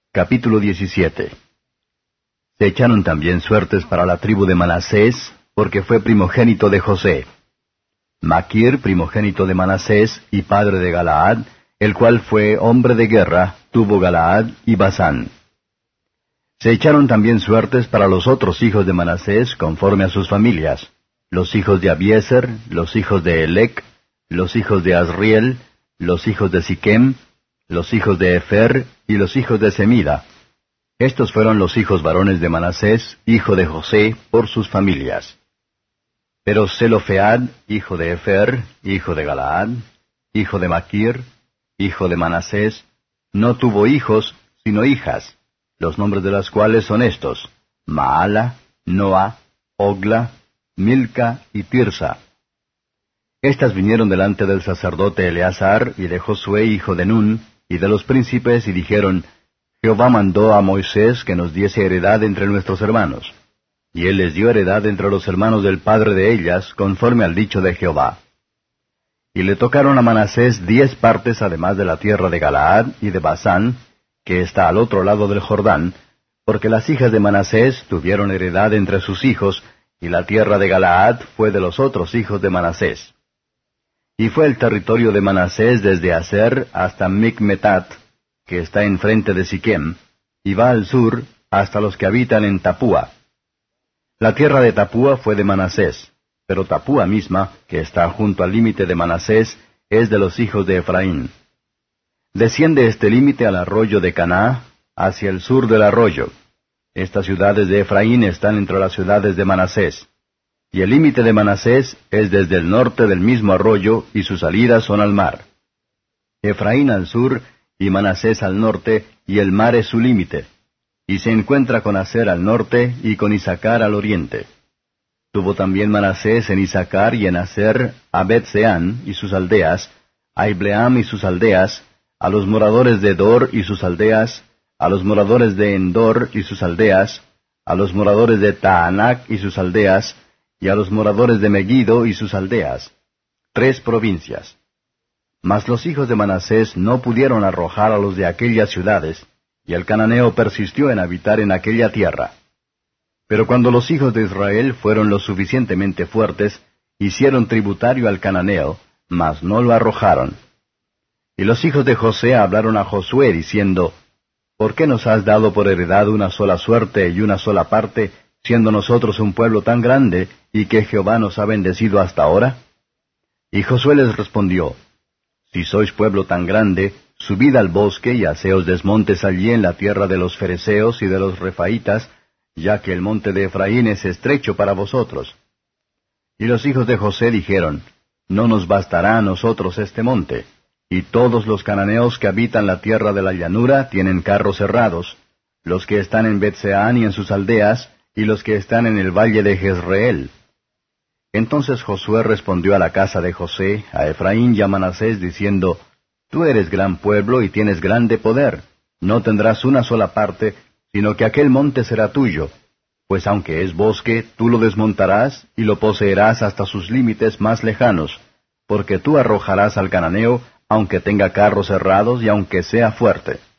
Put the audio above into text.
Capítulo 17. Se echaron también suertes para la tribu de Manasés, porque fue primogénito de José. Maquir, primogénito de Manasés y padre de Galaad, el cual fue hombre de guerra, tuvo Galaad y Basán. Se echaron también suertes para los otros hijos de Manasés, conforme a sus familias, los hijos de Abiezer, los hijos de Elec, los hijos de Asriel, los hijos de Siquem, los hijos de Efer y los hijos de Semida. Estos fueron los hijos varones de Manasés, hijo de José, por sus familias. Pero Zelofead, hijo de Efer, hijo de Galaad, hijo de Maquir, hijo de Manasés, no tuvo hijos, sino hijas, los nombres de las cuales son estos: Maala, Noa, Ogla, Milca y Tirsa. Estas vinieron delante del sacerdote Eleazar y de Josué, hijo de Nun, y de los príncipes, y dijeron: Jehová mandó a Moisés que nos diese heredad entre nuestros hermanos. Y él les dio heredad entre los hermanos del padre de ellas, conforme al dicho de Jehová. Y le tocaron a Manasés 10 partes, además de la tierra de Galaad y de Basán, que está al otro lado del Jordán, porque las hijas de Manasés tuvieron heredad entre sus hijos, y la tierra de Galaad fue de los otros hijos de Manasés. Y fue el territorio de Manasés desde Aser hasta Micmetat, que está enfrente de Siquem, y va al sur hasta los que habitan en Tapúa. La tierra de Tapúa fue de Manasés, pero Tapúa misma, que está junto al límite de Manasés, es de los hijos de Efraín. Desciende este límite al arroyo de Caná, hacia el sur del arroyo. Estas ciudades de Efraín están entre las ciudades de Manasés. Y el límite de Manasés es desde el norte del mismo arroyo, y sus salidas son al mar. Efraín al sur, y Manasés al norte, y el mar es su límite. Y se encuentra con Aser al norte, y con Isacar al oriente. Tuvo también Manasés en Isacar y en Aser a Bet-Seán y sus aldeas, a Ibleam y sus aldeas, a los moradores de Dor y sus aldeas, a los moradores de Endor y sus aldeas, a los moradores de Taanac y sus aldeas, y a los moradores de Megiddo y sus aldeas. 3 provincias. Mas los hijos de Manasés no pudieron arrojar a los de aquellas ciudades, y el cananeo persistió en habitar en aquella tierra. Pero cuando los hijos de Israel fueron lo suficientemente fuertes, hicieron tributario al cananeo, mas no lo arrojaron. Y los hijos de José hablaron a Josué, diciendo: ¿Por qué nos has dado por heredad una sola suerte y una sola parte, siendo nosotros un pueblo tan grande, y que Jehová nos ha bendecido hasta ahora? Y Josué les respondió: Si sois pueblo tan grande, subid al bosque y haceos desmontes allí en la tierra de los fereceos y de los refaitas, ya que el monte de Efraín es estrecho para vosotros. Y los hijos de José dijeron: No nos bastará a nosotros este monte, y todos los cananeos que habitan la tierra de la llanura tienen carros herrados, los que están en Bet-Seán y en sus aldeas, y los que están en el valle de Jezreel. Entonces Josué respondió a la casa de José, a Efraín y a Manasés, diciendo: Tú eres gran pueblo y tienes grande poder. No tendrás una sola parte, sino que aquel monte será tuyo. Pues aunque es bosque, tú lo desmontarás y lo poseerás hasta sus límites más lejanos, porque tú arrojarás al cananeo, aunque tenga carros herrados y aunque sea fuerte.